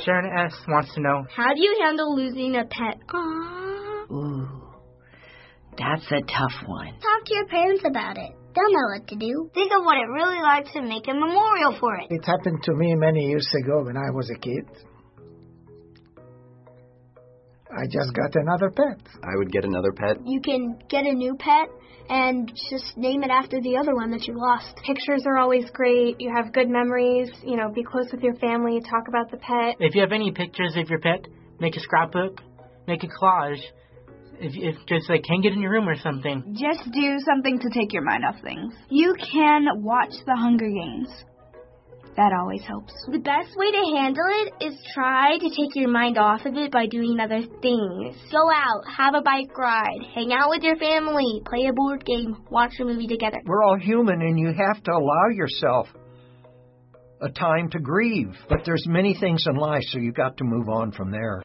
Sharon S. wants to know, how do you handle losing a pet? Ooh, that's a tough one. Talk to your parents about it. They'll know what to do. Think of what it really like to make a memorial for it. It happened to me many years ago when I was a kid. I just got another pet. I would get another pet. You can get a new pet and just name it after the other one that you lost. Pictures are always great. You have good memories. You know, be close with your family. Talk about the pet. if you have any pictures of your pet, make a scrapbook, make a collage. If just like hang it in your room or something. Just do something to take your mind off things. You can watch The Hunger Games. That always helps. The best way to handle it is try to take your mind off of it by doing other things. Go out, have a bike ride, hang out with your family, play a board game, watch a movie together. We're all human, and you have to allow yourself a time to grieve. But there's many things in life, so you got to move on from there.